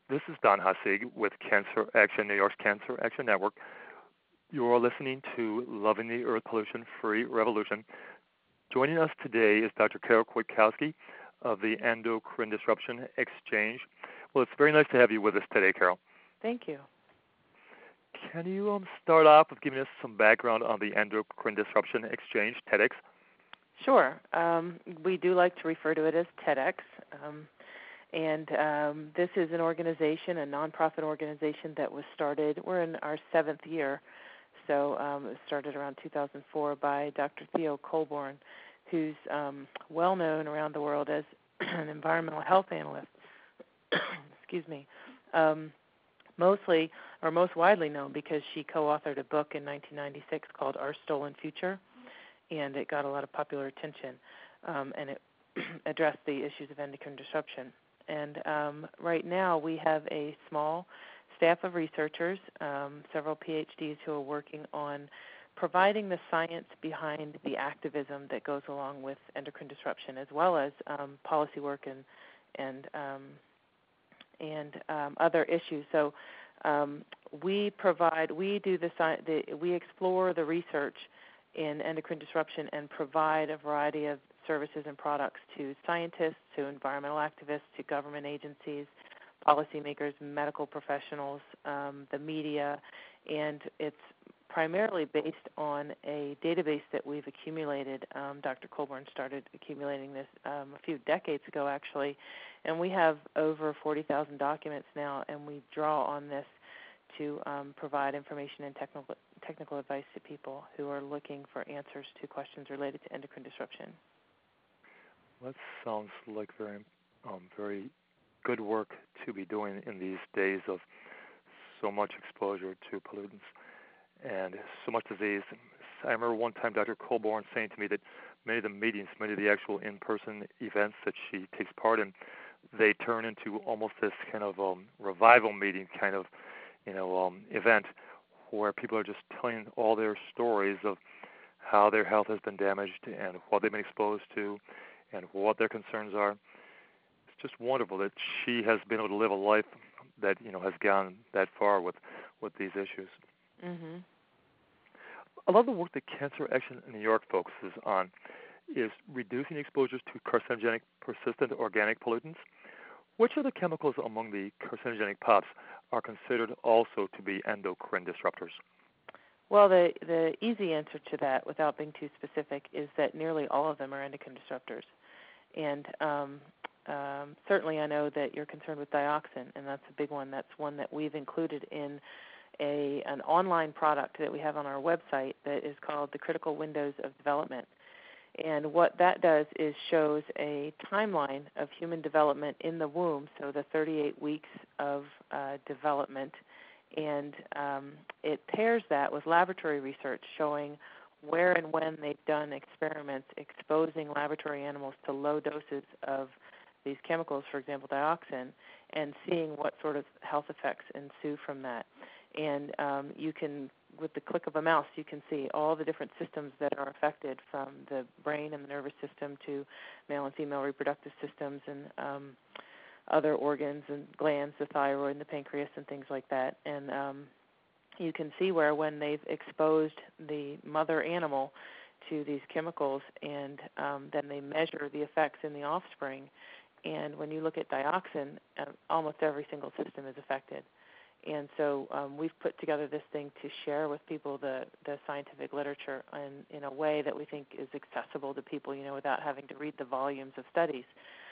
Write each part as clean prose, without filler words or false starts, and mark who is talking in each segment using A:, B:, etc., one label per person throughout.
A: This is Don Hasig with Cancer Action, New York's Cancer Action Network. You're listening to Loving the Earth Pollution Free Revolution. Joining us today is Dr. Carol Kwiatkowski of the Endocrine Disruption Exchange. Well, it's very nice to have you with us today, Carol.
B: Thank you.
A: Can you start off with giving us some background on the Endocrine Disruption Exchange, TEDx?
B: Sure. We do like to refer to it as TEDx. This is an organization, a nonprofit organization that was started, we're in our 7th year, so it was started around 2004 by Dr. Theo Colborn, who's well known around the world as an environmental health analyst. Excuse me. Mostly, or most widely known because she co-authored a book in 1996 called Our Stolen Future, and it got a lot of popular attention, and it addressed the issues of endocrine disruption. And right now we have a small staff of researchers, several PhDs who are working on providing the science behind the activism that goes along with endocrine disruption, as well as policy work and other issues. So we explore the research in endocrine disruption and provide a variety of services and products to scientists, to environmental activists, to government agencies, policymakers, medical professionals, the media, and it's primarily based on a database that we've accumulated. Dr. Colborn started accumulating this a few decades ago, actually, and we have over 40,000 documents now, and we draw on this to provide information and technical advice to people who are looking for answers to questions related to endocrine disruption.
A: That sounds like very good work to be doing in these days of so much exposure to pollutants and so much disease. I remember one time Dr. Colborn saying to me that many of the meetings, many of the actual in-person events that she takes part in, they turn into almost this kind of revival meeting kind of, event where people are just telling all their stories of how their health has been damaged and what they've been exposed to and what their concerns are. It's just wonderful that she has been able to live a life that has gone that far with these issues.
B: Mm-hmm.
A: A lot of the work that Cancer Action in New York focuses on is reducing exposures to carcinogenic persistent organic pollutants. Which of the chemicals among the carcinogenic POPs are considered also to be endocrine disruptors?
B: Well, the easy answer to that, without being too specific, is that nearly all of them are endocrine disruptors. And certainly I know that you're concerned with dioxin, and that's a big one. That's one that we've included in an online product that we have on our website that is called the Critical Windows of Development. And what that does is shows a timeline of human development in the womb, so the 38 weeks of development, and it pairs that with laboratory research showing where and when they've done experiments exposing laboratory animals to low doses of these chemicals, for example, dioxin, and seeing what sort of health effects ensue from that. And you can, with the click of a mouse, you can see all the different systems that are affected, from the brain and the nervous system to male and female reproductive systems and other organs and glands, the thyroid and the pancreas and things like that. And you can see where when they've exposed the mother animal to these chemicals and then they measure the effects in the offspring. And when you look at dioxin, almost every single system is affected. And so we've put together this thing to share with people the scientific literature in a way that we think is accessible to people, without having to read the volumes of studies.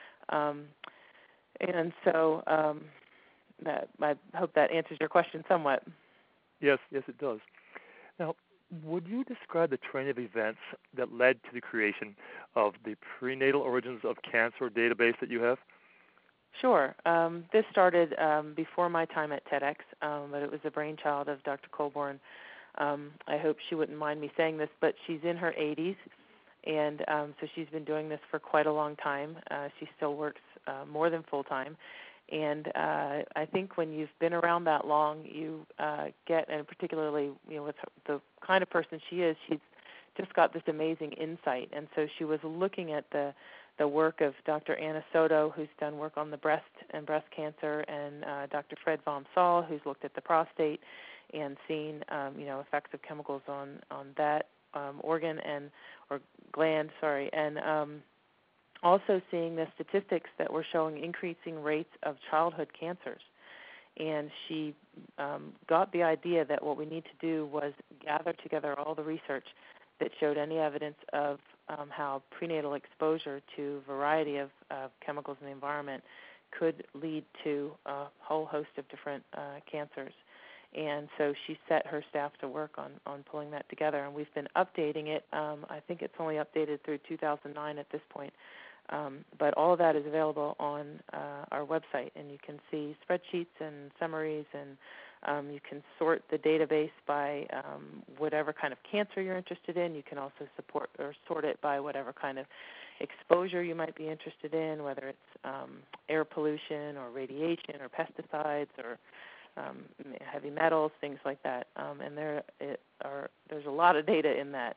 B: And so I hope that answers your question somewhat.
A: Yes, it does. Now, would you describe the train of events that led to the creation of the Prenatal Origins of Cancer database that you have?
B: Sure. This started before my time at TEDx, but it was the brainchild of Dr. Colborn. I hope she wouldn't mind me saying this, but she's in her 80s, and so she's been doing this for quite a long time. She still works more than full-time, and I think when you've been around that long, you get, and particularly with the kind of person she is, she's just got this amazing insight. And so she was looking at the the work of Dr. Anna Soto, who's done work on the breast and breast cancer, and Dr. Fred Vom Saal, who's looked at the prostate and seen effects of chemicals on that organ or gland, and also seeing the statistics that were showing increasing rates of childhood cancers. And she got the idea that what we need to do was gather together all the research that showed any evidence of how prenatal exposure to a variety of chemicals in the environment could lead to a whole host of different cancers. And so she set her staff to work on pulling that together, and we've been updating it. I think it's only updated through 2009 at this point. But all of that is available on our website, and you can see spreadsheets and summaries, and you can sort the database by whatever kind of cancer you're interested in. You can also sort it by whatever kind of exposure you might be interested in, whether it's air pollution or radiation or pesticides or heavy metals, things like that. And there's a lot of data in that.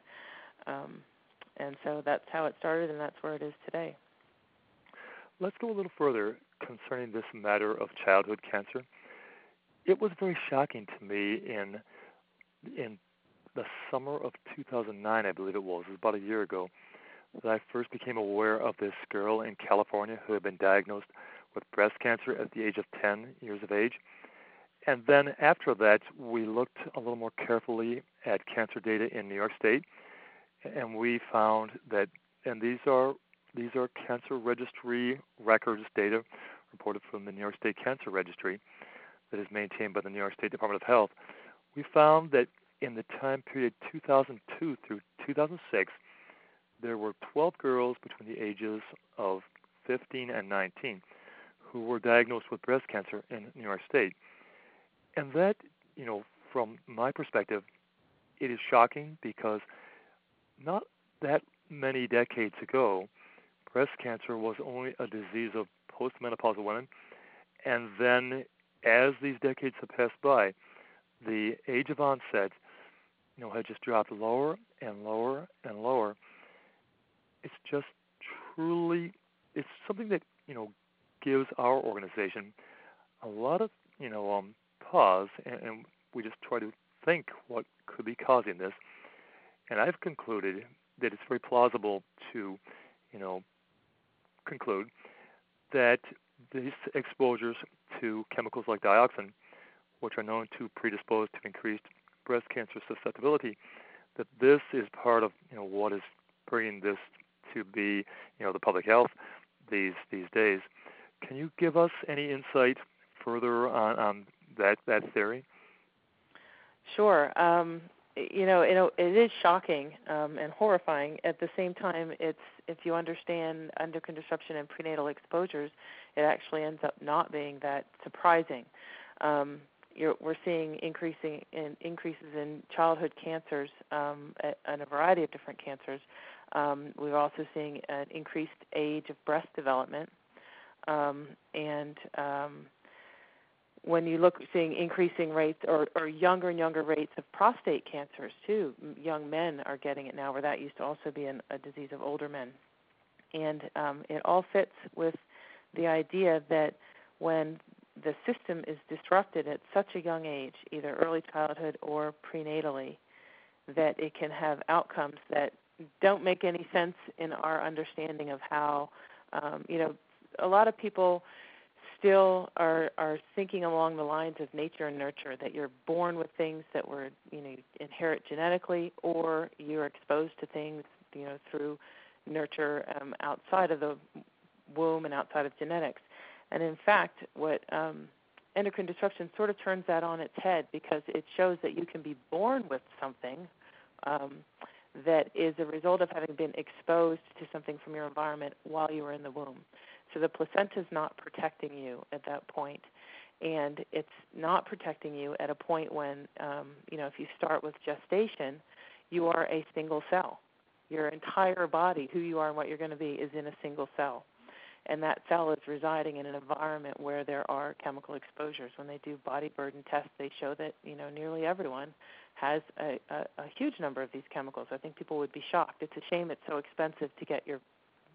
B: And so that's how it started, and that's where it is today.
A: Let's go a little further concerning this matter of childhood cancer. It was very shocking to me in the summer of 2009, I believe it was about a year ago, that I first became aware of this girl in California who had been diagnosed with breast cancer at the age of 10 years of age. And then after that, we looked a little more carefully at cancer data in New York State, and we found that, and these are cancer registry records data reported from the New York State Cancer Registry that is maintained by the New York State Department of Health. We found that in the time period 2002 through 2006, there were 12 girls between the ages of 15 and 19 who were diagnosed with breast cancer in New York State. And that, from my perspective, it is shocking because not that many decades ago, breast cancer was only a disease of postmenopausal women. And then as these decades have passed by, the age of onset, had just dropped lower and lower and lower. It's just truly, it's something that, gives our organization a lot of, pause, and we just try to think what could be causing this. And I've concluded that it's very plausible to, conclude that these exposures to chemicals like dioxin, which are known to predispose to increased breast cancer susceptibility, that this is part of, what is bringing this to be, the public health these days. Can you give us any insight further on that theory?
B: Sure. It is shocking and horrifying. At the same time, it's if you understand endocrine disruption and prenatal exposures, it actually ends up not being that surprising. We're seeing increases in childhood cancers and a variety of different cancers. We're also seeing an increased age of breast development, and when you look, seeing increasing rates or younger and younger rates of prostate cancers too. Young men are getting it now, where that used to also be a disease of older men. And it all fits with the idea that when the system is disrupted at such a young age, either early childhood or prenatally, that it can have outcomes that don't make any sense in our understanding of how, a lot of people still are thinking along the lines of nature and nurture, that you're born with things that were, you inherit genetically, or you're exposed to things, through nurture outside of the womb and outside of genetics. And in fact, what endocrine disruption sort of turns that on its head, because it shows that you can be born with something that is a result of having been exposed to something from your environment while you were in the womb. So the placenta is not protecting you at that point, and it's not protecting you at a point when, if you start with gestation, you are a single cell. Your entire body, who you are and what you're going to be, is in a single cell. And that cell is residing in an environment where there are chemical exposures. When they do body burden tests, they show that, nearly everyone has a huge number of these chemicals. I think people would be shocked. It's a shame it's so expensive to get your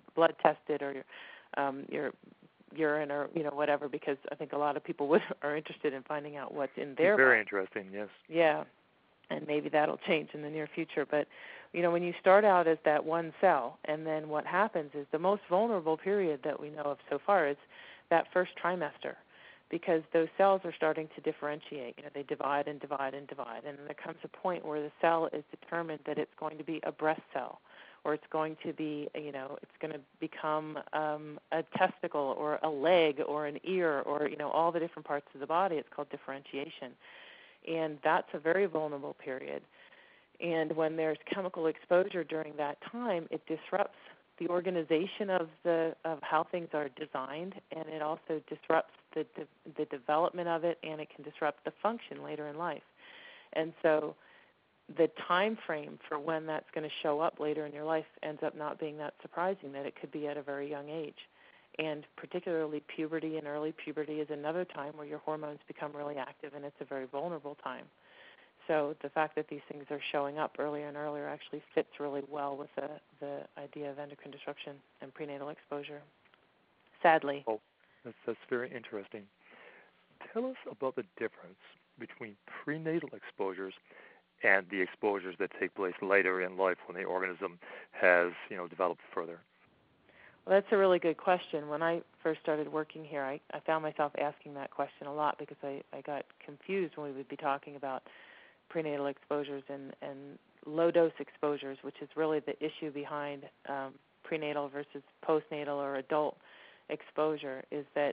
B: blood tested or your urine or whatever, because I think a lot of people are interested in finding out what's in their
A: Very
B: body.
A: interesting, yes.
B: Yeah, and maybe that'll change in the near future. But when you start out as that one cell, and then what happens is the most vulnerable period that we know of so far is that first trimester, because those cells are starting to differentiate. They divide and divide and divide, and there comes a point where the cell is determined that it's going to be a breast cell, or it's going to be, it's going to become a testicle or a leg or an ear or, all the different parts of the body. It's called differentiation. And that's a very vulnerable period. And when there's chemical exposure during that time, it disrupts the organization of how things are designed, and it also disrupts the development of it, and it can disrupt the function later in life. And so the time frame for when that's going to show up later in your life ends up not being that surprising, that it could be at a very young age. And particularly puberty and early puberty is another time where your hormones become really active, and it's a very vulnerable time. So the fact that these things are showing up earlier and earlier actually fits really well with the idea of endocrine disruption and prenatal exposure, sadly.
A: Oh, that's very interesting. Tell us about the difference between prenatal exposures and the exposures that take place later in life when the organism has, developed further.
B: Well, that's a really good question. When I first started working here, I found myself asking that question a lot because I got confused when we would be talking about prenatal exposures and low-dose exposures, which is really the issue behind prenatal versus postnatal or adult exposure, is that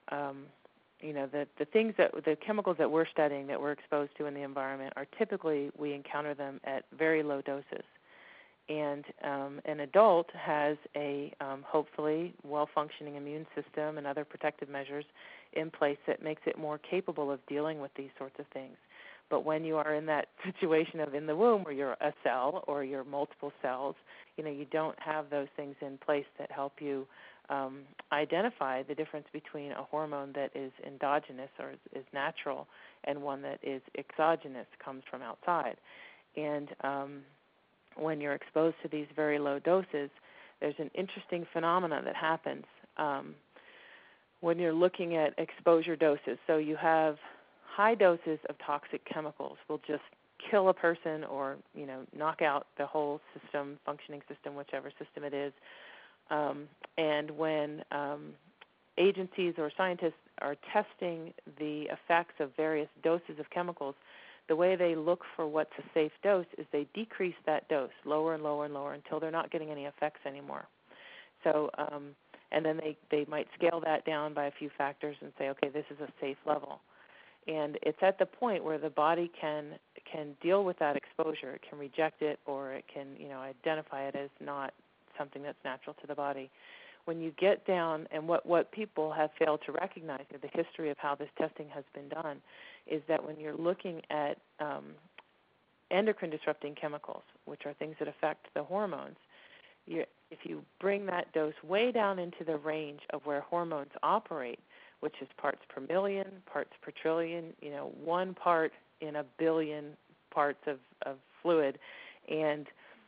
B: the things the chemicals that we're studying that we're exposed to in the environment are typically, we encounter them at very low doses. And an adult has a hopefully well-functioning immune system and other protective measures in place that makes it more capable of dealing with these sorts of things. But when you are in that situation of in the womb where you're a cell or you're multiple cells, you don't have those things in place that help you identify the difference between a hormone that is endogenous or is natural and one that is exogenous, comes from outside. And when you're exposed to these very low doses, there's an interesting phenomena that happens when you're looking at exposure doses. So you have high doses of toxic chemicals will just kill a person or, knock out the whole system, functioning system, whichever system it is. And when agencies or scientists are testing the effects of various doses of chemicals, the way they look for what's a safe dose is they decrease that dose lower and lower and lower until they're not getting any effects anymore. So, and then they might scale that down by a few factors and say, okay, this is a safe level. And it's at the point where the body can deal with that exposure. It can reject it, or it can, identify it as not something that's natural to the body. When you get down, and what people have failed to recognize, the history of how this testing has been done, is that when you're looking at endocrine disrupting chemicals, which are things that affect the hormones, if you bring that dose way down into the range of where hormones operate, which is parts per million, parts per trillion, 1 part in a billion parts of fluid, and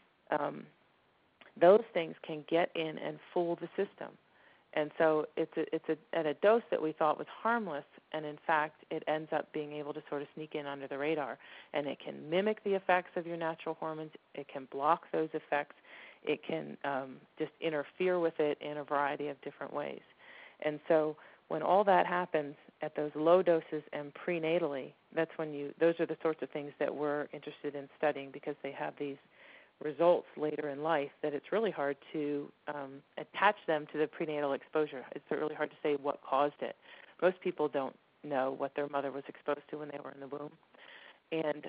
B: those things can get in and fool the system. And so it's at a dose that we thought was harmless, and in fact it ends up being able to sort of sneak in under the radar. And it can mimic the effects of your natural hormones. It can block those effects. It can just interfere with it in a variety of different ways. And so when all that happens at those low doses and prenatally, that's when those are the sorts of things that we're interested in studying, because they have these results later in life that it's really hard to attach them to the prenatal exposure. It's really hard to say what caused it. Most people don't know what their mother was exposed to when they were in the womb. And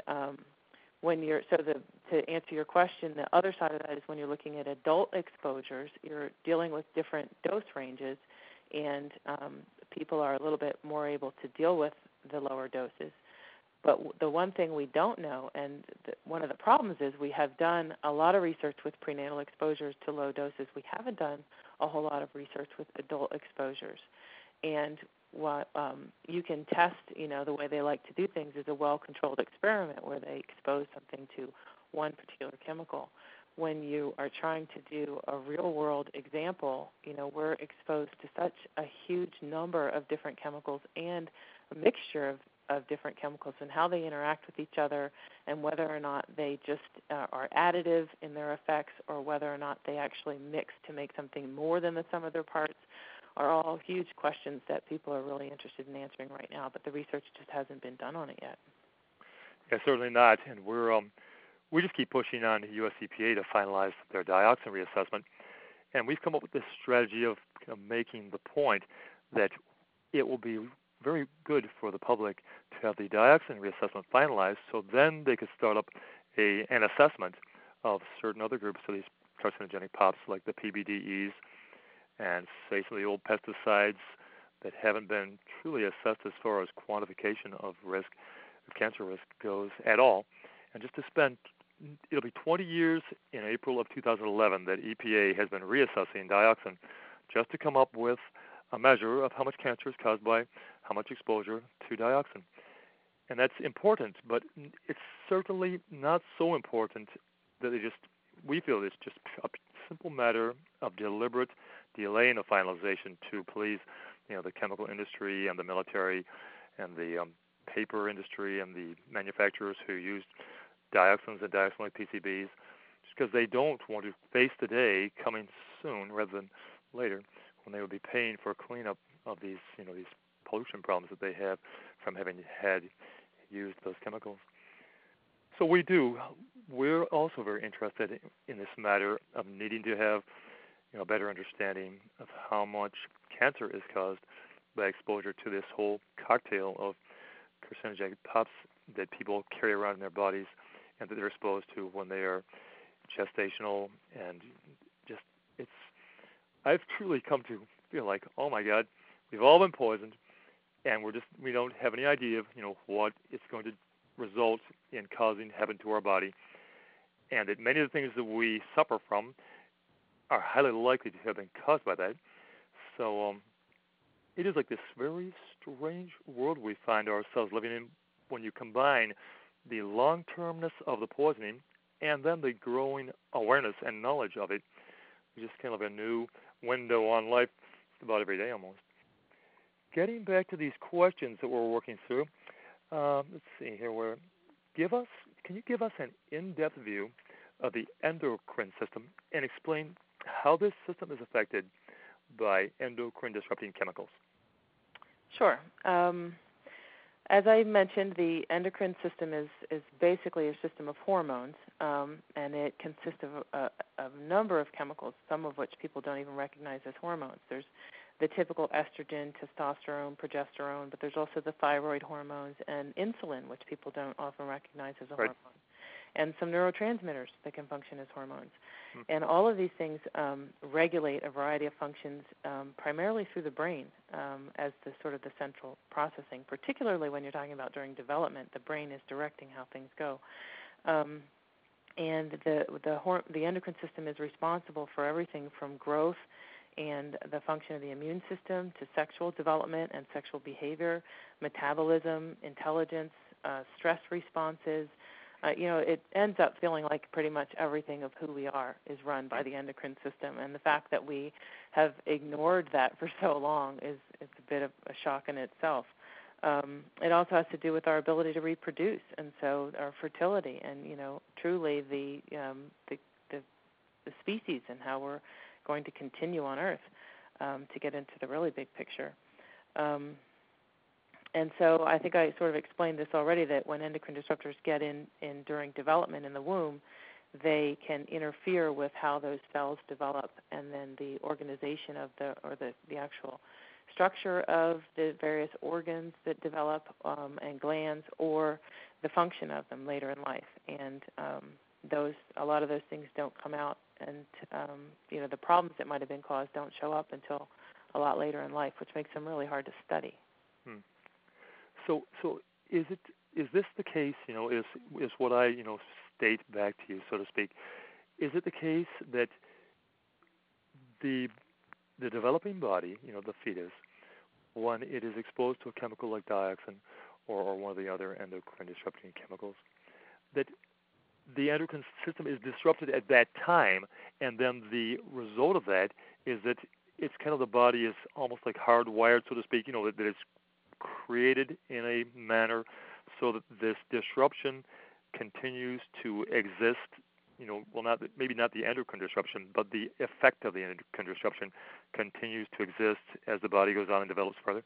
B: to answer your question, the other side of that is when you're looking at adult exposures, you're dealing with different dose ranges, and people are a little bit more able to deal with the lower doses. But the one thing we don't know, and one of the problems is we have done a lot of research with prenatal exposures to low doses. We haven't done a whole lot of research with adult exposures. And what you can test, the way they like to do things is a well-controlled experiment where they expose something to one particular chemical. when you are trying to do a real-world example, we're exposed to such a huge number of different chemicals and a mixture of different chemicals and how they interact with each other and whether or not they just are additive in their effects or whether or not they actually mix to make something more than the sum of their parts are all huge questions that people are really interested in answering right now, but the research just hasn't been done on it yet.
A: Yeah, certainly not. And we just keep pushing on the U.S. EPA to finalize their dioxin reassessment. And we've come up with this strategy of making the point that it will be very good for the public to have the dioxin reassessment finalized, so then they could start up an assessment of certain other groups of these carcinogenic pops, like the PBDEs and, say, some of the old pesticides that haven't been truly assessed as far as quantification of risk, of cancer risk goes at all. And just to spend, it'll be 20 years in April of 2011 that EPA has been reassessing dioxin just to come up with a measure of how much cancer is caused by how much exposure to dioxin. And that's important, but it's certainly not so important that we feel it's just a simple matter of deliberate delay in the finalization to please, the chemical industry and the military and the paper industry and the manufacturers who use dioxins and dioxin-like PCBs, just because they don't want to face the day coming soon rather than later when they would be paying for cleanup of these, these pollution problems that they have from having had used those chemicals. So we're also very interested in this matter of needing to have, a better understanding of how much cancer is caused by exposure to this whole cocktail of carcinogenic pops that people carry around in their bodies and that they're exposed to when they are gestational. And I've truly come to feel like, oh my God, we've all been poisoned, and we don't have any idea of, what it's going to result in causing happen to our body, and that many of the things that we suffer from are highly likely to have been caused by that. So it is like this very strange world we find ourselves living in when you combine the long-termness of the poisoning and then the growing awareness and knowledge of it. It's just kind of a new window on life about every day almost. Getting back to these questions that we're working through, let's see here. Can you give us an in-depth view of the endocrine system and explain how this system is affected by endocrine-disrupting chemicals?
B: Sure. As I mentioned, the endocrine system is basically a system of hormones, and it consists of a number of chemicals, some of which people don't even recognize as hormones. There's the typical estrogen, testosterone, progesterone, but there's also the thyroid hormones and insulin, which people don't often recognize as a hormone, and some neurotransmitters that can function as hormones. And all of these things regulate a variety of functions, primarily through the brain as the sort of the central processing, particularly when you're talking about during development. The brain is directing how things go. And the endocrine system is responsible for everything from growth and the function of the immune system to sexual development and sexual behavior, metabolism, intelligence, stress responses. It ends up feeling like pretty much everything of who we are is run by the endocrine system. And the fact that we have ignored that for so long is a bit of a shock in itself. It also has to do with our ability to reproduce, and so our fertility, and truly the species and how we're going to continue on Earth, to get into the really big picture. And so I think I sort of explained this already, that when endocrine disruptors get in during development in the womb, they can interfere with how those cells develop, and then the organization of the actual structure of the various organs that develop and glands, or the function of them later in life. And a lot of those things don't come out, and the problems that might have been caused don't show up until a lot later in life, which makes them really hard to study.
A: So is this the case? Is what I state back to you, so to speak? Is it the case that the developing body, the fetus, when it is exposed to a chemical like dioxin or one of the other endocrine disrupting chemicals, that the endocrine system is disrupted at that time, and then the result of that is that it's kind of the body is almost like hardwired, so to speak. That it's created in a manner so that this disruption continues to exist. Well, maybe not the endocrine disruption, but the effect of the endocrine disruption continues to exist as the body goes on and develops further.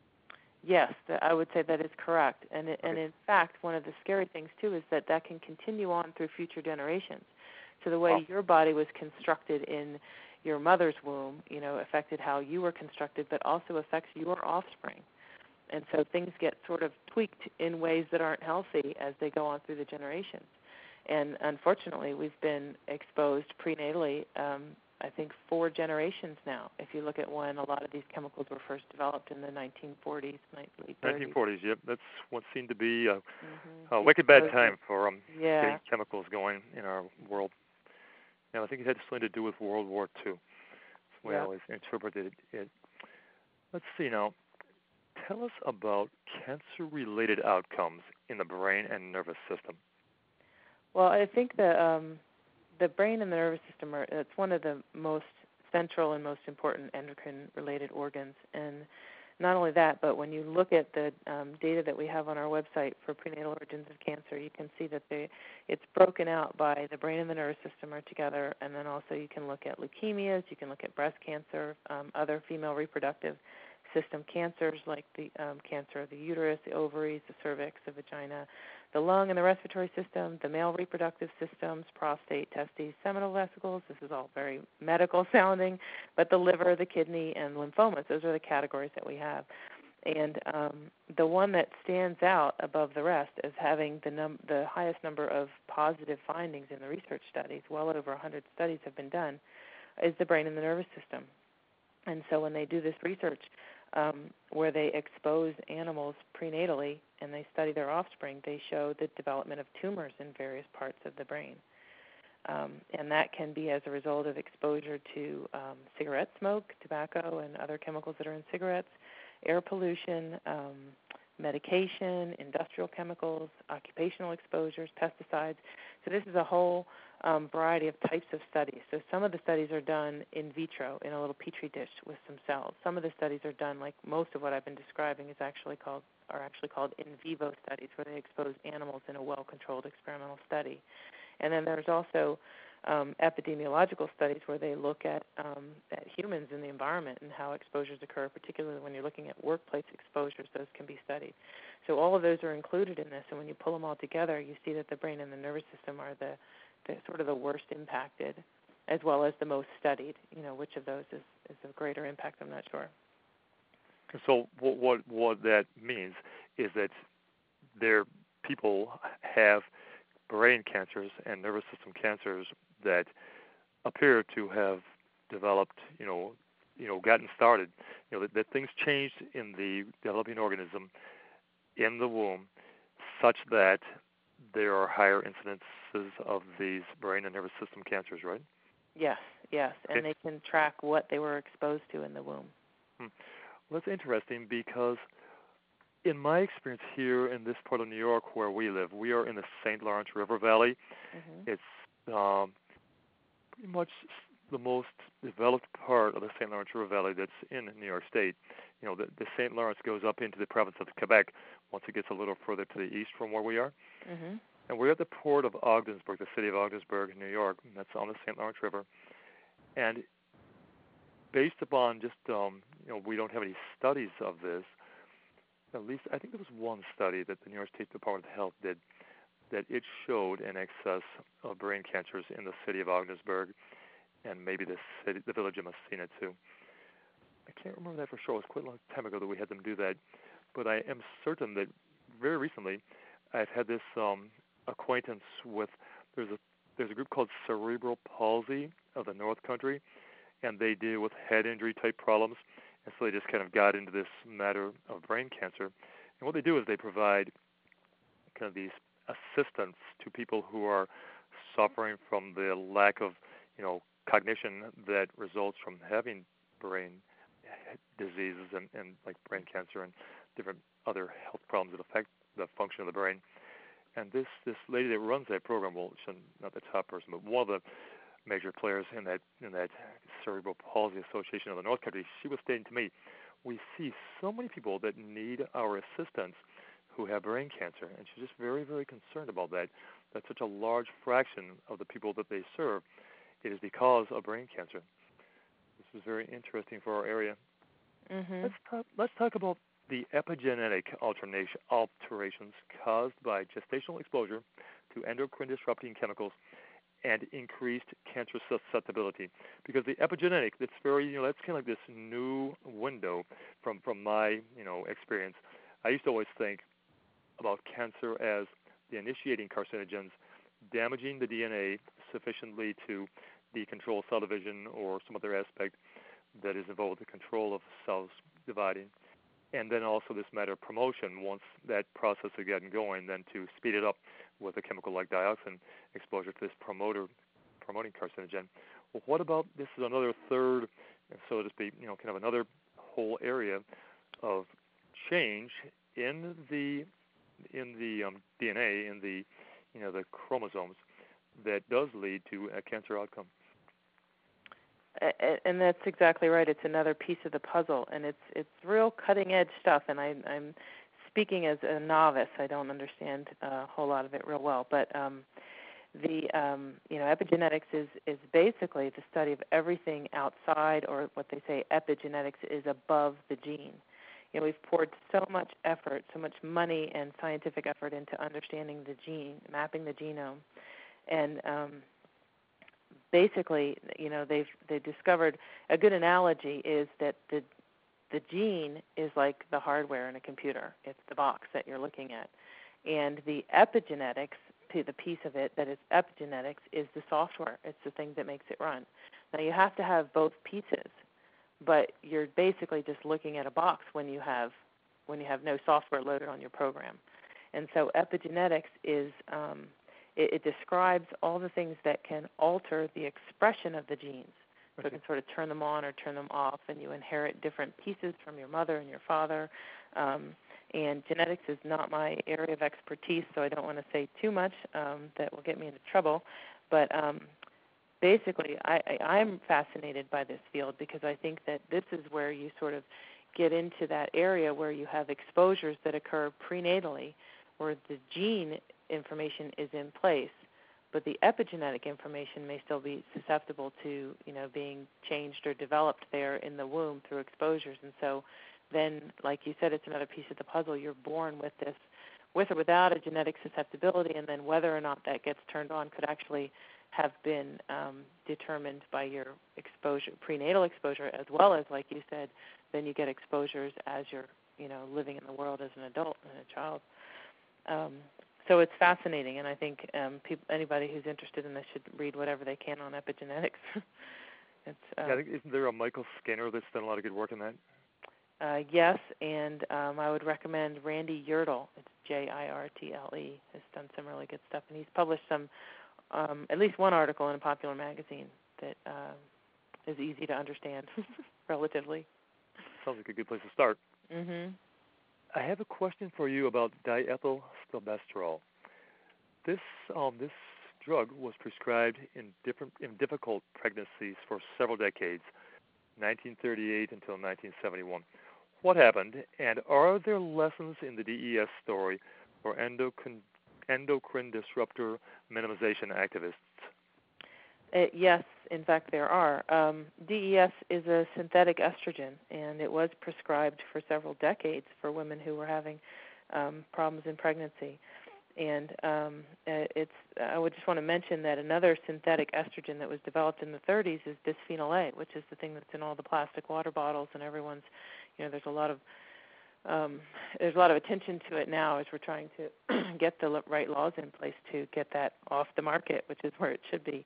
B: Yes, I would say that is correct. And in fact, one of the scary things, too, is that can continue on through future generations. So the way your body was constructed in your mother's womb, affected how you were constructed, but also affects your offspring. And so things get sort of tweaked in ways that aren't healthy as they go on through the generations. And unfortunately, we've been exposed prenatally, I think 4 generations now. If you look at when a lot of these chemicals were first developed in the 1940s, late 30s.
A: 1940s, yep. That's what seemed to be a wicked bad time for getting chemicals going in our world. And I think it had something to do with World War II. That's the way I always interpreted it. Let's see now. Tell us about cancer-related outcomes in the brain and nervous system.
B: Well, I think the brain and the nervous system it's one of the most central and most important endocrine-related organs. And not only that, but when you look at the data that we have on our website for prenatal origins of cancer, you can see that it's broken out by the brain and the nervous system are together, and then also you can look at leukemias, you can look at breast cancer, other female reproductive system cancers like the cancer of the uterus, the ovaries, the cervix, the vagina, the lung and the respiratory system, the male reproductive systems, prostate, testes, seminal vesicles. This is all very medical sounding, but the liver, the kidney, and lymphomas, those are the categories that we have. And the one that stands out above the rest as having the highest number of positive findings in the research studies, well over 100 studies have been done, is the brain and the nervous system. And so when they do this research, where they expose animals prenatally and they study their offspring, they show the development of tumors in various parts of the brain. And that can be as a result of exposure to cigarette smoke, tobacco, and other chemicals that are in cigarettes, air pollution, medication, industrial chemicals, occupational exposures, pesticides. So this is a whole variety of types of studies. So some of the studies are done in vitro in a little petri dish with some cells. Some of the studies are done, like most of what I've been describing, are actually called in vivo studies, where they expose animals in a well-controlled experimental study. And then there's also epidemiological studies where they look at humans in the environment and how exposures occur, particularly when you're looking at workplace exposures. Those can be studied. So all of those are included in this, and when you pull them all together, you see that the brain and the nervous system are the sort of the worst impacted, as well as the most studied. Which of those is of greater impact, I'm not sure.
A: So what that means is that people have brain cancers and nervous system cancers that appear to have developed, gotten started, that things changed in the developing organism in the womb such that there are higher incidences of these brain and nervous system cancers, right?
B: Yes, okay. And they can track what they were exposed to in the womb.
A: Well, that's interesting because in my experience here in this part of New York where we live, we are in the St. Lawrence River Valley. Mm-hmm. It's pretty much the most developed part of the St. Lawrence River Valley that's in New York State. The St. Lawrence goes up into the province of Quebec once it gets a little further to the east from where we are. Mm-hmm. And we're at the port of Ogdensburg, the city of Ogdensburg, New York, and that's on the St. Lawrence River. And based upon just, we don't have any studies of this, at least I think there was one study that the New York State Department of Health did that it showed an excess of brain cancers in the city of Ogdensburg and maybe the village of Messina too. I can't remember that for sure. It was quite a long time ago that we had them do that. But I am certain that very recently I've had this acquaintance with, there's a group called Cerebral Palsy of the North Country, and they deal with head injury type problems. And so they just kind of got into this matter of brain cancer. And what they do is they provide kind of these assistance to people who are suffering from the lack of, cognition that results from having brain diseases and like brain cancer and different other health problems that affect the function of the brain. And this lady that runs that program, well, she's not the top person, but one of the major players in that Cerebral Palsy Association of the North Country, she was stating to me, we see so many people that need our assistance who have brain cancer, and she's just very, very concerned about that. That's such a large fraction of the people that they serve. It is because of brain cancer. This is very interesting for our area.
B: Mm-hmm.
A: Let's talk about the epigenetic alterations caused by gestational exposure to endocrine disrupting chemicals and increased cancer susceptibility. Because the epigenetic, that's very, that's kind of like this new window from my, experience. I used to always think about cancer as the initiating carcinogens damaging the DNA sufficiently to decontrol cell division or some other aspect that is involved with the control of cells dividing. And then also this matter of promotion, once that process is getting going, then to speed it up with a chemical like dioxin exposure to this promoting carcinogen. Well, what about, this is another third, so to speak, kind of another whole area of change in the DNA, in the the chromosomes, that does lead to a cancer outcome.
B: And that's exactly right. It's another piece of the puzzle, and it's real cutting edge stuff. And I'm speaking as a novice. I don't understand a whole lot of it real well, but the epigenetics is basically the study of everything outside, or what they say epigenetics is above the gene. We've poured so much effort, so much money and scientific effort into understanding the gene, mapping the genome, and basically, they've discovered a good analogy is that the gene is like the hardware in a computer. It's the box that you're looking at, and the epigenetics, the piece of it that is epigenetics, is the software. It's the thing that makes it run. Now you have to have both pieces, but you're basically just looking at a box when you have no software loaded on your program. And so epigenetics is it describes all the things that can alter the expression of the genes. So it can sort of turn them on or turn them off, and you inherit different pieces from your mother and your father. And genetics is not my area of expertise, so I don't want to say too much that will get me into trouble. But basically, I'm fascinated by this field because I think that this is where you sort of get into that area where you have exposures that occur prenatally, where the gene information is in place, but the epigenetic information may still be susceptible to, being changed or developed there in the womb through exposures. And so then, like you said, it's another piece of the puzzle. You're born with this, with or without a genetic susceptibility, and then whether or not that gets turned on could actually have been determined by your exposure, prenatal exposure, as well as, like you said, then you get exposures as you're, living in the world as an adult and a child. So it's fascinating, and I think anybody who's interested in this should read whatever they can on epigenetics.
A: I think, isn't there a Michael Skinner that's done a lot of good work in that?
B: Yes, and I would recommend Randy Yertle. It's Jirtle. Has done some really good stuff, and he's published some, at least one article in a popular magazine that is easy to understand, relatively.
A: Sounds like a good place to start.
B: Mm-hmm.
A: I have a question for you about diethylstilbestrol. This drug was prescribed in difficult pregnancies for several decades, 1938 until 1971. What happened, and are there lessons in the DES story for endocrine disruptor minimization activists?
B: Yes, in fact, there are. DES is a synthetic estrogen, and it was prescribed for several decades for women who were having problems in pregnancy. And I would just want to mention that another synthetic estrogen that was developed in the 30s is bisphenol A, which is the thing that's in all the plastic water bottles, and everyone's, there's a lot of attention to it now as we're trying to get the right laws in place to get that off the market, which is where it should be.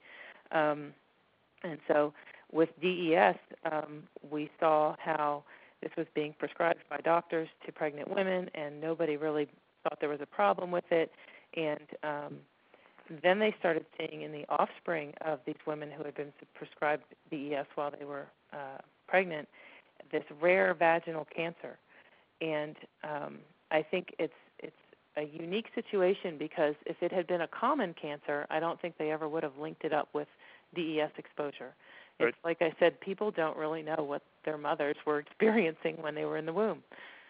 B: And so with DES, we saw how this was being prescribed by doctors to pregnant women, and nobody really thought there was a problem with it. And then they started seeing in the offspring of these women who had been prescribed DES while they were pregnant this rare vaginal cancer. And I think it's a unique situation because if it had been a common cancer, I don't think they ever would have linked it up with DES exposure.
A: Right.
B: It's like I said, people don't really know what their mothers were experiencing when they were in the womb.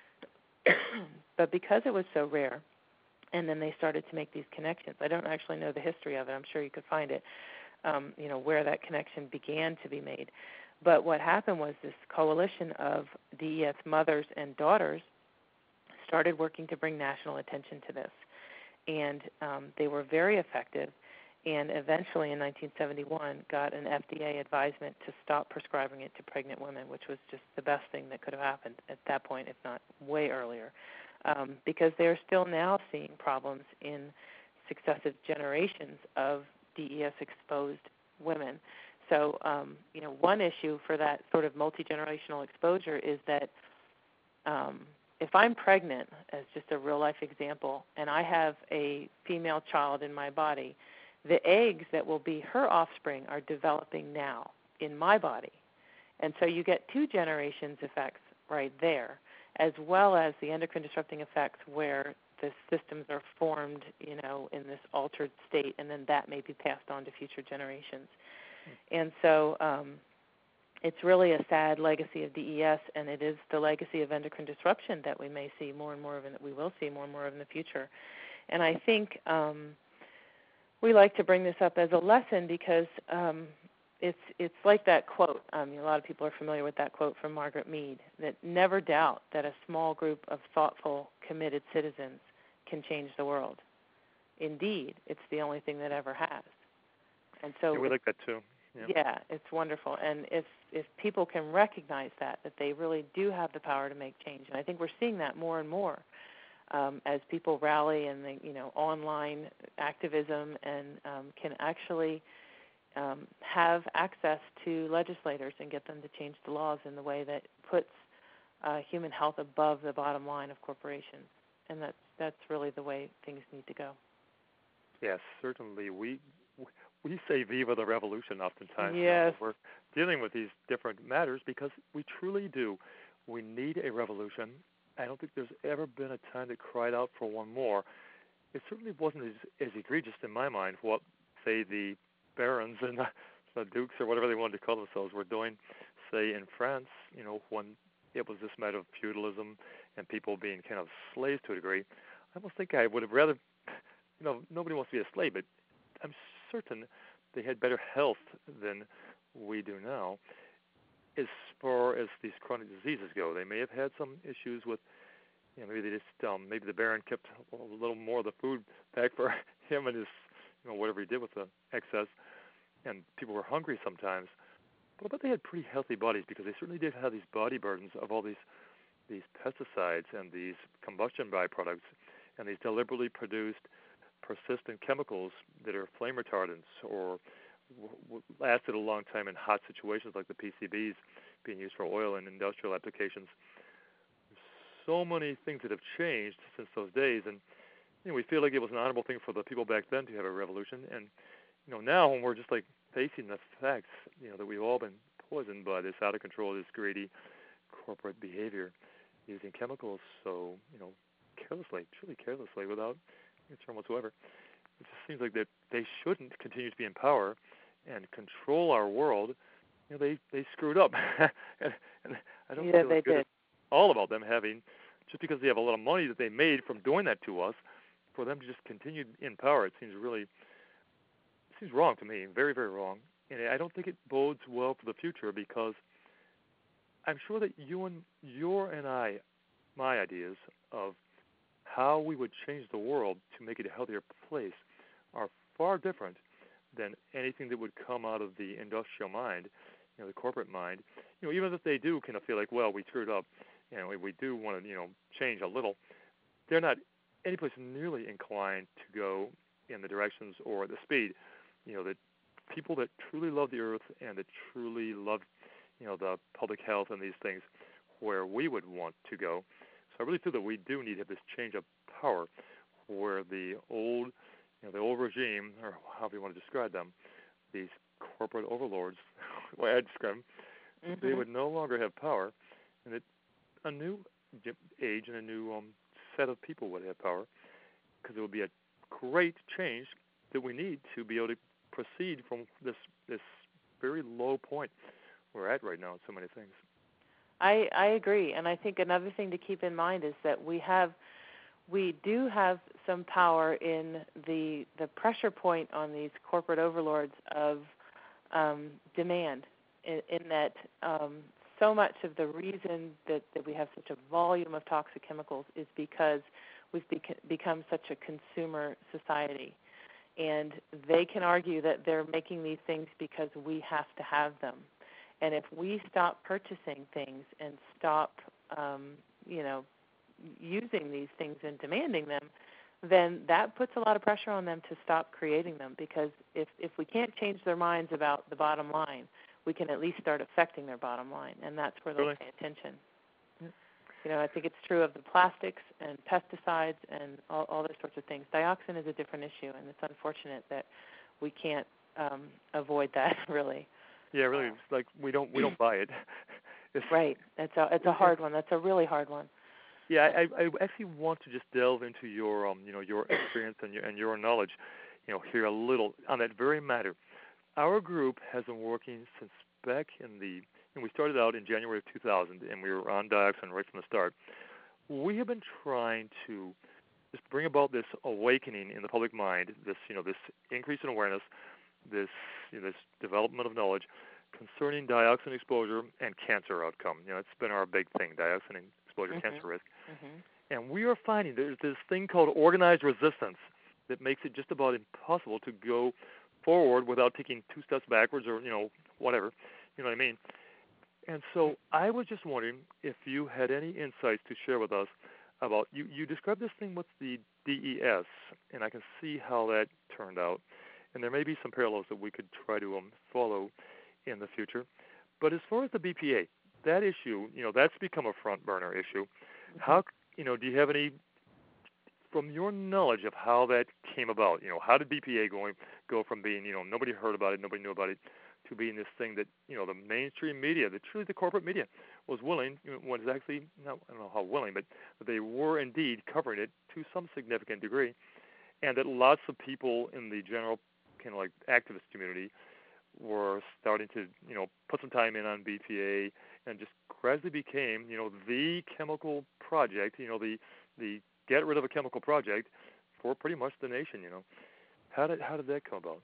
B: But because it was so rare, and then they started to make these connections. I don't actually know the history of it. I'm sure you could find it, where that connection began to be made. But what happened was this coalition of DES mothers and daughters started working to bring national attention to this. And they were very effective, and eventually in 1971 got an FDA advisement to stop prescribing it to pregnant women, which was just the best thing that could have happened at that point, if not way earlier, because they're still now seeing problems in successive generations of DES-exposed women. So, one issue for that sort of multi-generational exposure is that if I'm pregnant, as just a real-life example, and I have a female child in my body, the eggs that will be her offspring are developing now in my body. And so you get two generations effects right there, as well as the endocrine disrupting effects where the systems are formed, in this altered state, and then that may be passed on to future generations. And so it's really a sad legacy of DES, and it is the legacy of endocrine disruption that we may see more and more of, and that we will see more and more of in the future. And I think we like to bring this up as a lesson because it's like that quote. A lot of people are familiar with that quote from Margaret Mead, that never doubt that a small group of thoughtful, committed citizens can change the world. Indeed, it's the only thing that ever has. And so
A: we like that too.
B: Yeah, it's wonderful. And if people can recognize that they really do have the power to make change, and I think we're seeing that more and more as people rally and online activism and can actually have access to legislators and get them to change the laws in the way that puts human health above the bottom line of corporations. And that's really the way things need to go.
A: Yes, certainly. We say "Viva the Revolution" oftentimes.
B: Yes.
A: We're dealing with these different matters because we truly do. We need a revolution. I don't think there's ever been a time that cried out for one more. It certainly wasn't as egregious in my mind what, say, the barons and the dukes or whatever they wanted to call themselves were doing, say, in France, when it was this matter of feudalism and people being kind of slaves to a degree. I almost think I would have rather, nobody wants to be a slave, but I'm certain they had better health than we do now. As far as these chronic diseases go, they may have had some issues with, maybe they just, maybe the baron kept a little more of the food back for him and his, whatever he did with the excess, and people were hungry sometimes. But I bet they had pretty healthy bodies because they certainly did have these body burdens of all these pesticides and these combustion byproducts and these deliberately produced persistent chemicals that are flame retardants or lasted a long time in hot situations like the PCBs being used for oil and industrial applications. So many things that have changed since those days, and we feel like it was an honorable thing for the people back then to have a revolution. And now when we're just like facing the facts, that we've all been poisoned by this out of control, this greedy corporate behavior, using chemicals so carelessly, truly carelessly, without concern whatsoever. It just seems like that they shouldn't continue to be in power and control our world. They screwed up, and I don't feel good at all about them having, just because they have a lot of money that they made from doing that to us, for them to just continue in power. It seems wrong to me, very, very wrong, and I don't think it bodes well for the future because I'm sure that my ideas of how we would change the world to make it a healthier place are far different than anything that would come out of the industrial mind, the corporate mind. Even if they do kind of feel like, well, we screwed up, we do want to, change a little, they're not any place nearly inclined to go in the directions or the speed, that people that truly love the earth and that truly love, the public health and these things, where we would want to go. So I really feel that we do need to have this change of power, where the old regime, or however you want to describe them, these corporate overlords, the way I describe them, they would no longer have power, and that a new age and a new set of people would have power. because it would be a great change that we need to be able to proceed from this very low point we're at right now in so many things.
B: I agree, and I think another thing to keep in mind is that we do have some power in the pressure point on these corporate overlords of demand, in that so much of the reason that we have such a volume of toxic chemicals is because we've become such a consumer society. And they can argue that they're making these things because we have to have them. And if we stop purchasing things and stop, using these things and demanding them, then that puts a lot of pressure on them to stop creating them. Because if we can't change their minds about the bottom line, we can at least start affecting their bottom line, and that's where they'll pay attention. Yeah. I think it's true of the plastics and pesticides and all those sorts of things. Dioxin is a different issue, and it's unfortunate that we can't avoid that, really.
A: Yeah, really. It's like we don't buy it.
B: Right. It's a hard one. That's a really hard one.
A: Yeah, I actually want to just delve into your your experience and your knowledge, here a little on that very matter. Our group has been working since back and we started out in January of 2000, and we were on dioxin right from the start. We have been trying to just bring about this awakening in the public mind, this this increase in awareness, this this development of knowledge concerning dioxin exposure and cancer outcome. It's been our big thing, dioxin exposure, cancer risk. Mm-hmm. And we are finding there's this thing called organized resistance that makes it just about impossible to go forward without taking two steps backwards or, whatever. You know what I mean? And so I was just wondering if you had any insights to share with us about, you described this thing with the DES, and I can see how that turned out. And there may be some parallels that we could try to follow in the future. But as far as the BPA, that issue, that's become a front burner issue. Mm-hmm. How, do you have any, from your knowledge of how that came about, how did BPA go from being, nobody heard about it, nobody knew about it, to being this thing that, the mainstream media, truly the corporate media, was willing, was actually, I don't know how willing, but they were indeed covering it to some significant degree, and that lots of people in the general kind of like activist community were starting to, put some time in on BPA, and just gradually became, the chemical project, the get rid of a chemical project for pretty much the nation. How did that come about?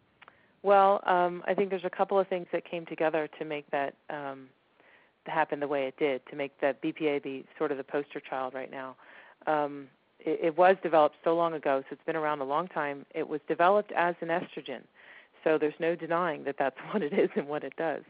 B: Well, I think there's a couple of things that came together to make that happen the way it did, to make that BPA the sort of the poster child right now. It was developed so long ago, so it's been around a long time. It was developed as an estrogen, so there's no denying that that's what it is and what it does.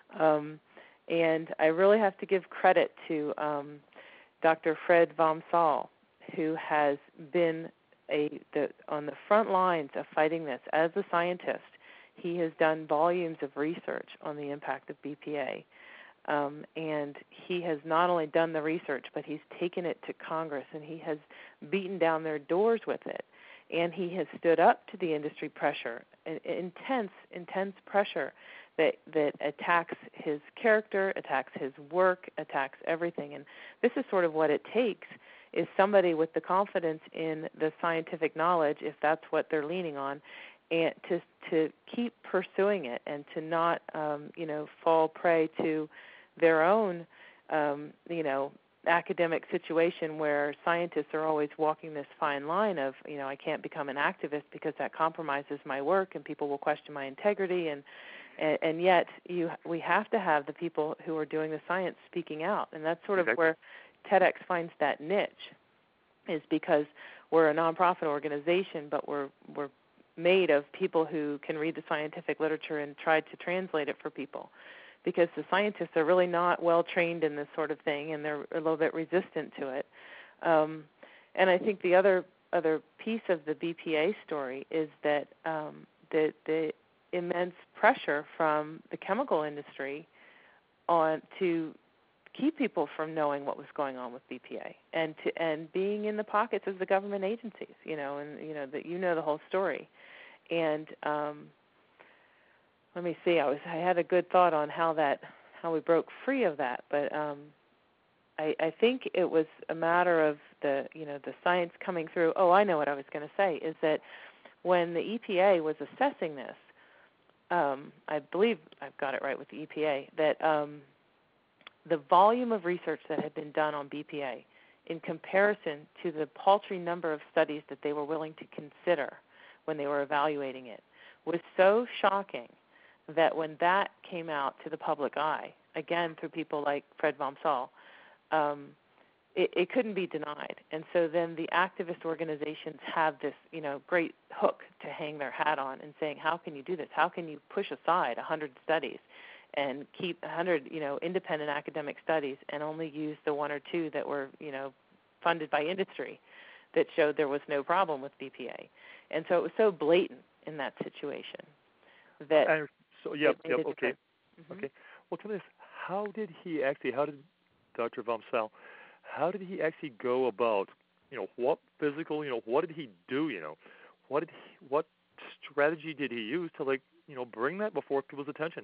B: And I really have to give credit to Dr. Fred Vom Saal, who has been on the front lines of fighting this. As a scientist, he has done volumes of research on the impact of BPA. And he has not only done the research, but he's taken it to Congress, and he has beaten down their doors with it. And he has stood up to the industry pressure, intense pressure that attacks his character, attacks his work, attacks everything. And this is sort of what it takes, is somebody with the confidence in the scientific knowledge, if that's what they're leaning on, and to keep pursuing it and to not, fall prey to their own, academic situation where scientists are always walking this fine line of, I can't become an activist because that compromises my work and people will question my integrity, and yet we have to have the people who are doing the science speaking out, and that's sort of where TEDx finds that niche, is because we're a nonprofit organization, but we're made of people who can read the scientific literature and try to translate it for people, because the scientists are really not well trained in this sort of thing, and they're a little bit resistant to it. And I think the other piece of the BPA story is that the immense pressure from the chemical industry on to keep people from knowing what was going on with BPA, and being in the pockets of the government agencies, and that the whole story. And let me see, I had a good thought on how we broke free of that, but I think it was a matter of the science coming through. Oh, I know what I was going to say is that when the EPA was assessing this, I believe I've got it right with the EPA, that the volume of research that had been done on BPA in comparison to the paltry number of studies that they were willing to consider when they were evaluating it was so shocking that when that came out to the public eye, again through people like Fred Vom Saal, it couldn't be denied. And so then the activist organizations have this, great hook to hang their hat on and saying, how can you do this? How can you push aside 100 studies and keep 100, independent academic studies and only use the one or two that were, funded by industry that showed there was no problem with BPA? And so it was so blatant in that situation that
A: okay.
B: Mm-hmm.
A: Okay. Well, tell me this. How did Dr. Vom Saal, how did he actually go about, what physical, what did he do, what strategy did he use to, bring that before people's attention?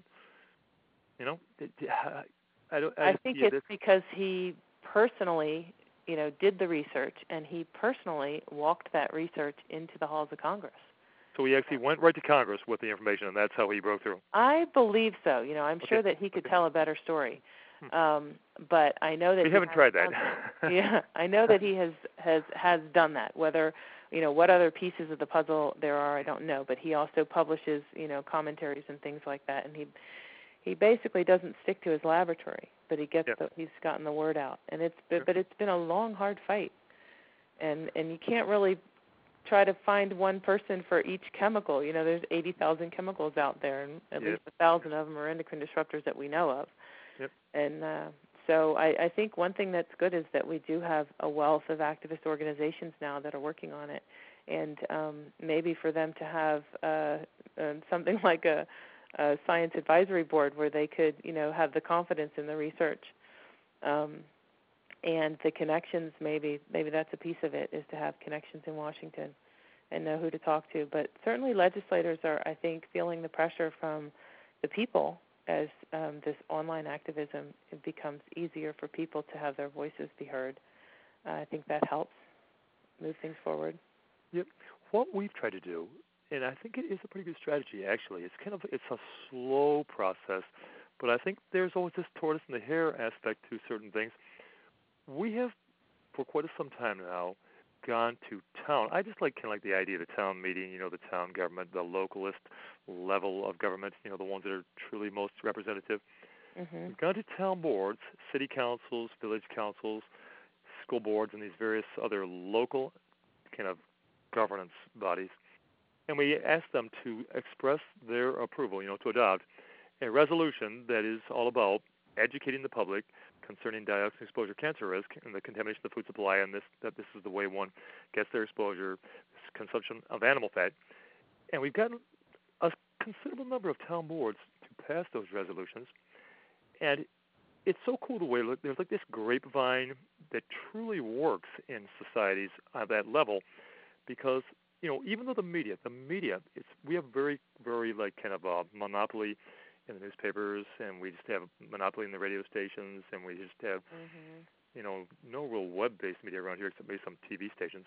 B: I think it's because he personally, did the research, and he personally walked that research into the halls of Congress.
A: So he actually went right to Congress with the information, and that's how he broke through.
B: I believe so. I'm sure that he could tell a better story. But I know that
A: we haven't tried that.
B: Yeah, I know that he has done that. Whether what other pieces of the puzzle there are, I don't know. But he also publishes commentaries and things like that, and he basically doesn't stick to his laboratory, but he's gotten the word out, and but it's been a long, hard fight, and you can't really try to find one person for each chemical. There's 80,000 chemicals out there, and at least 1,000 of them are endocrine disruptors that we know of.
A: Yep.
B: And so I think one thing that's good is that we do have a wealth of activist organizations now that are working on it, and maybe for them to have something like a science advisory board where they could, have the confidence in the research, and the connections. Maybe that's a piece of it, is to have connections in Washington and know who to talk to. But certainly legislators are, I think, feeling the pressure from the people as this online activism, it becomes easier for people to have their voices be heard. I think that helps move things forward.
A: Yep. What we've tried to do, and I think it is a pretty good strategy, actually. It's a slow process, but I think there's always this tortoise and the hare aspect to certain things. We have, for quite some time now, gone to town. I just like the idea of the town meeting, the town government, the localist level of government, the ones that are truly most representative.
B: Mm-hmm.
A: We've gone to town boards, city councils, village councils, school boards, and these various other local kind of governance bodies. And we asked them to express their approval, to adopt a resolution that is all about educating the public concerning dioxin exposure cancer risk and the contamination of the food supply, and that this is the way one gets their exposure, consumption of animal fat. And we've gotten a considerable number of town boards to pass those resolutions. And it's so cool the way there's this grapevine that truly works in societies at that level, because even though the media, we have very, very kind of a monopoly in the newspapers, and we just have a monopoly in the radio stations, and we just have, no real web-based media around here except maybe some TV stations.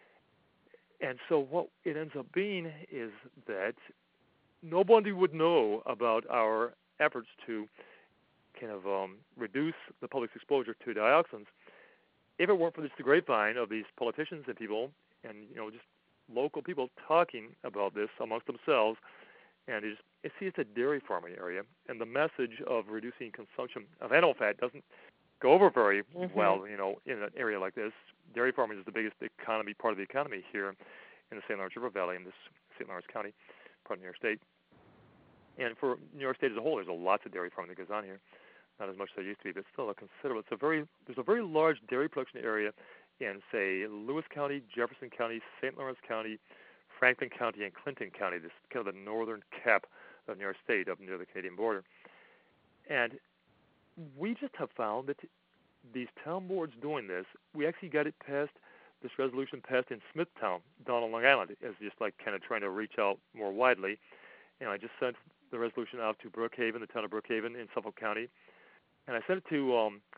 A: And so what it ends up being is that nobody would know about our efforts to kind of reduce the public's exposure to dioxins if it weren't for the grapevine of these politicians and people and, just local people talking about this amongst themselves. And it's a dairy farming area, and the message of reducing consumption of animal fat doesn't go over very well, in an area like this. Dairy farming is the biggest part of the economy here in the St. Lawrence River Valley in this St. Lawrence County, part of New York State. And for New York State as a whole, there's lots of dairy farming that goes on here. Not as much as there used to be, but still a considerable. There's a very large dairy production area in, say, Lewis County, Jefferson County, St. Lawrence County, Franklin County, and Clinton County, this kind of the northern cap of New York State up near the Canadian border. And we just have found that these town boards doing this, we actually got this resolution passed in Smithtown, down on Long Island, as just kind of trying to reach out more widely. And I just sent the resolution out to Brookhaven, the town of Brookhaven in Suffolk County. And I sent it to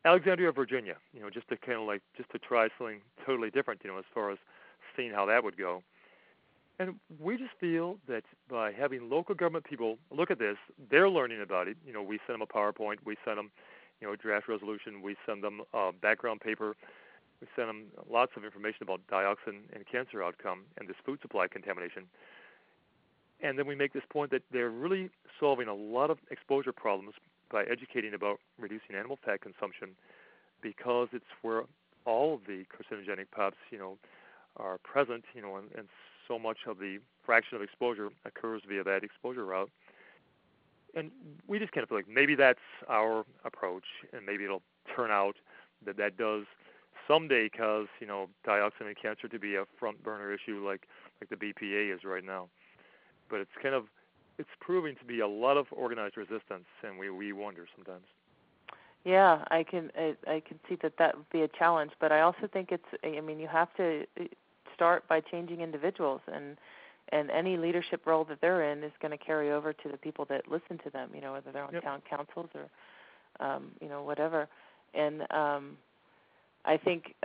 A: Alexandria, Virginia. Just to just to try something totally different. As far as seeing how that would go. And we just feel that by having local government people look at this, they're learning about it. We send them a PowerPoint, we send them, a draft resolution, we send them a background paper, we send them lots of information about dioxin and cancer outcome and this food supply contamination. And then we make this point that they're really solving a lot of exposure problems by educating about reducing animal fat consumption, because it's where all of the carcinogenic POPs, are present, and so much of the fraction of exposure occurs via that exposure route. And we just kind of feel like maybe that's our approach, and maybe it'll turn out that does someday cause, dioxin and cancer to be a front burner issue like the BPA is right now. But it's proving to be a lot of organized resistance, and we wonder sometimes.
B: Yeah, I can see that would be a challenge, but I also think you have to start by changing individuals, and any leadership role that they're in is going to carry over to the people that listen to them, whether they're on town councils or whatever. And I think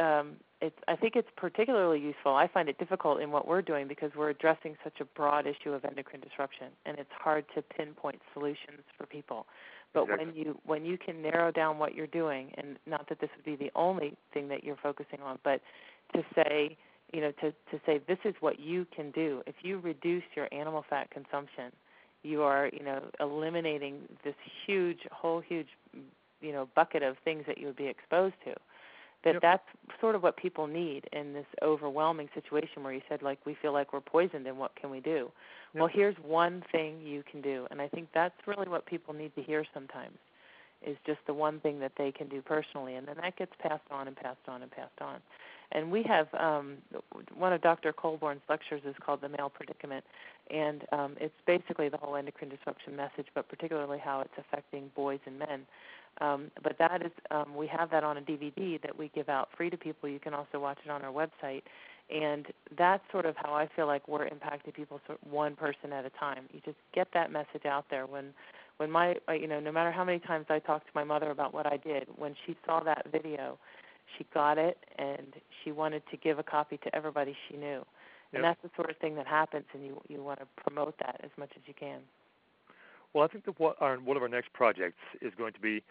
B: it's particularly useful. I find it difficult in what we're doing because we're addressing such a broad issue of endocrine disruption, and it's hard to pinpoint solutions for people. But
A: exactly.
B: when you can narrow down what you're doing, and not that this would be the only thing that you're focusing on, but to say, to say this is what you can do. If you reduce your animal fat consumption, you are, eliminating this whole huge, bucket of things that you would be exposed to. That's sort of what people need in this overwhelming situation where you said, like, we feel like we're poisoned and what can we do? Well, here's one thing you can do, and I think that's really what people need to hear sometimes, is just the one thing that they can do personally, and then that gets passed on and passed on and passed on. And we have one of Dr. Colborn's lectures is called The Male Predicament, and it's basically the whole endocrine disruption message, but particularly how it's affecting boys and men. But that is, we have that on a DVD that we give out free to people. You can also watch it on our website. And that's sort of how I feel like we're impacting people, one person at a time. You just get that message out there. When my, no matter how many times I talked to my mother about what I did, when she saw that video, she got it, and she wanted to give a copy to everybody she knew. And that's the sort of thing that happens, and you want to promote that as much as you can.
A: Well, I think that one of our next projects is going to be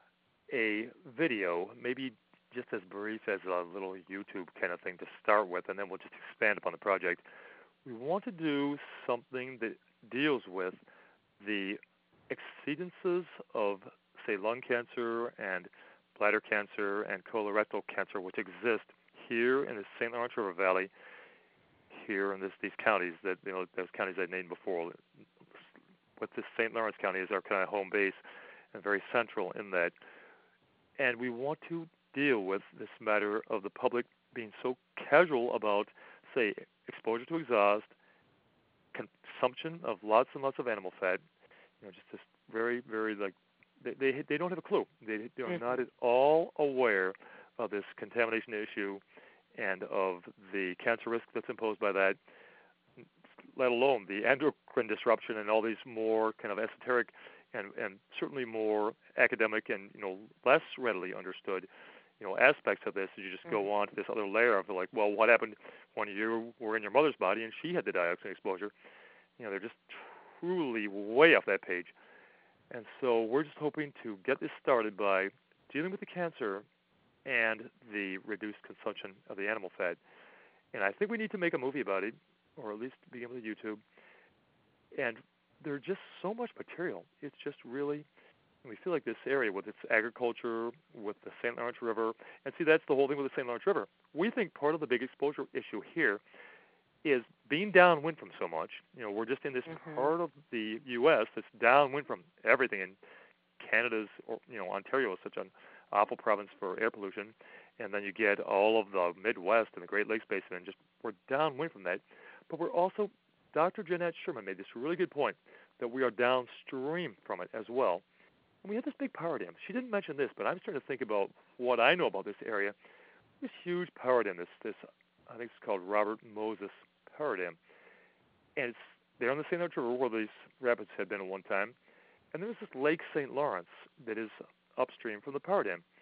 A: a video, maybe just as brief as a little YouTube kind of thing to start with, and then we'll just expand upon the project. We want to do something that deals with the exceedances of, say, lung cancer and bladder cancer and colorectal cancer, which exist here in the St. Lawrence River Valley, here in these counties that those counties I named before. What this St. Lawrence County is our kind of home base, and very central in that. And we want to deal with this matter of the public being so casual about, say, exposure to exhaust, consumption of lots and lots of animal fat. Just this very, very they don't have a clue. They are not at all aware of this contamination issue and of the cancer risk that's imposed by that, let alone the endocrine disruption and all these more kind of esoteric and certainly more academic and less readily understood aspects of this. You just go on to this other layer of like, well, what happened when you were in your mother's body and she had the dioxin exposure? They're just truly way off that page. And so we're just hoping to get this started by dealing with the cancer and the reduced consumption of the animal fat. And I think we need to make a movie about it, or at least begin with YouTube. And there's just so much material. It's just really, we feel like this area with its agriculture, with the St. Lawrence River, and see, that's the whole thing with the St. Lawrence River. We think part of the big exposure issue here is being downwind from so much. We're just in this part of the U.S. that's downwind from everything. And Canada's, Ontario is such an awful province for air pollution. And then you get all of the Midwest and the Great Lakes Basin, and just we're downwind from that. But we're also, Dr. Jeanette Sherman made this really good point, that we are downstream from it as well. And we have this big power dam. She didn't mention this, but I'm starting to think about what I know about this area. This huge power dam, this I think it's called Robert Moses Power Dam. And it's there on the St. Lawrence River where these rapids had been at one time. And there's this Lake St. Lawrence that is upstream from the power dam.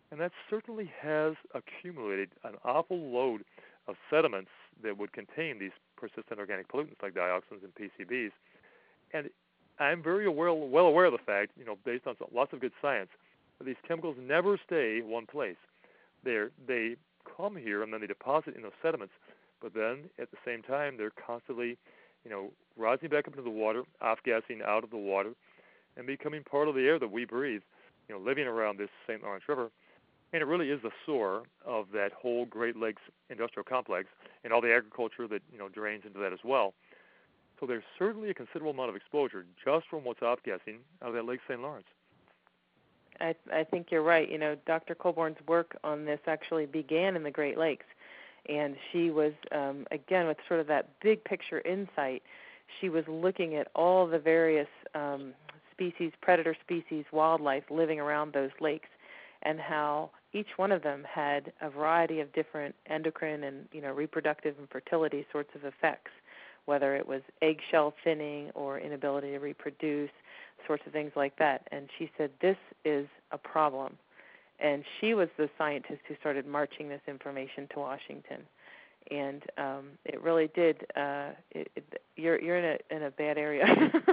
A: And that certainly has accumulated an awful load of sediments that would contain these persistent organic pollutants like dioxins and PCBs. And I'm very well aware of the fact, based on lots of good science, that these chemicals never stay one place. They come here and then they deposit in those sediments, but then at the same time they're constantly, rising back up into the water, off-gassing out of the water, and becoming part of the air that we breathe, living around this St. Lawrence River. And it really is the source of that whole Great Lakes industrial complex and all the agriculture that drains into that as well. So there's certainly a considerable amount of exposure just from what's off-gassing out of that Lake St. Lawrence.
B: I think you're right. Dr. Colborn's work on this actually began in the Great Lakes, and she was, again, with sort of that big picture insight, she was looking at all the various species, predator species, wildlife living around those lakes, and how each one of them had a variety of different endocrine and reproductive and fertility sorts of effects, whether it was eggshell thinning or inability to reproduce, sorts of things like that. And she said, this is a problem. And she was the scientist who started marching this information to Washington. And it really did. You're in a bad area.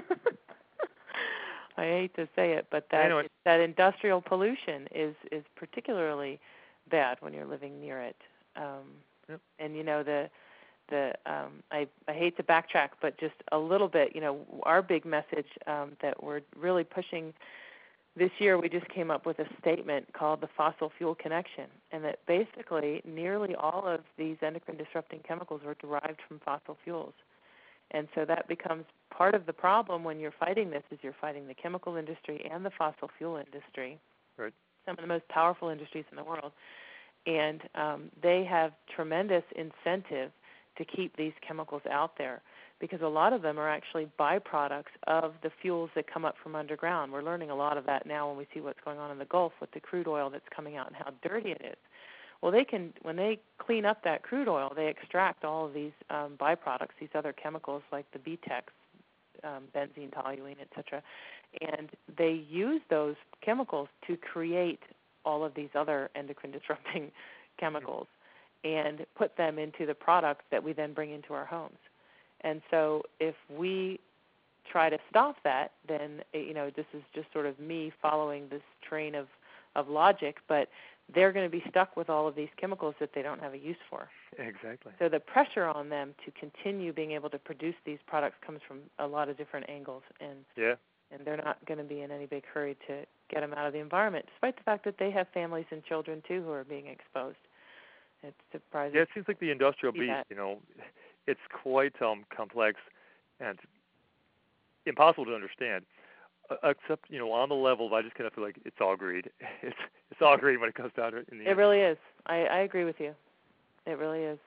B: I hate to say it, but that industrial pollution is particularly bad when you're living near it.
A: Yep.
B: And I hate to backtrack, but just a little bit. Our big message that we're really pushing this year, we just came up with a statement called the fossil fuel connection, and that basically nearly all of these endocrine disrupting chemicals are derived from fossil fuels. And so that becomes part of the problem when you're fighting this, is you're fighting the chemical industry and the fossil fuel industry,
A: right?
B: Some of the most powerful industries in the world. And they have tremendous incentive to keep these chemicals out there, because a lot of them are actually byproducts of the fuels that come up from underground. We're learning a lot of that now when we see what's going on in the Gulf with the crude oil that's coming out and how dirty it is. Well, when they clean up that crude oil, they extract all of these byproducts, these other chemicals like the BTEX, benzene, toluene, et cetera, and they use those chemicals to create all of these other endocrine disrupting chemicals and put them into the products that we then bring into our homes. And so if we try to stop that, then, this is just sort of me following this train of logic, but they're going to be stuck with all of these chemicals that they don't have a use for.
A: Exactly.
B: So the pressure on them to continue being able to produce these products comes from a lot of different angles, and they're not going to be in any big hurry to get them out of the environment, despite the fact that they have families and children, too, who are being exposed. It's surprising.
A: Yeah, it seems like the industrial beast, it's quite complex and impossible to understand. Except, on the level, I just kind of feel like it's all greed. It's all greed when it comes down to it in the end.
B: It really is. I agree with you. It really is.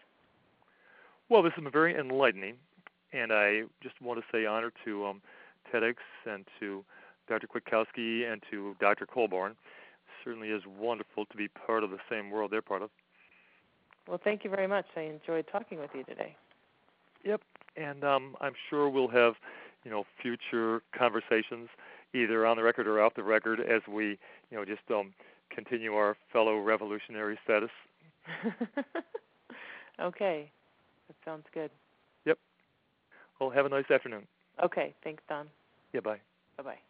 A: Well, this has been very enlightening, and I just want to say honor to TEDx and to Dr. Kwiatkowski and to Dr. Colborn. It certainly is wonderful to be part of the same world they're part of.
B: Well, thank you very much. I enjoyed talking with you today.
A: Yep, and I'm sure we'll have, future conversations, either on the record or off the record, as we, just continue our fellow revolutionary status.
B: Okay, that sounds good.
A: Yep. Well, have a nice afternoon.
B: Okay, thanks, Don.
A: Yeah, bye.
B: Bye-bye.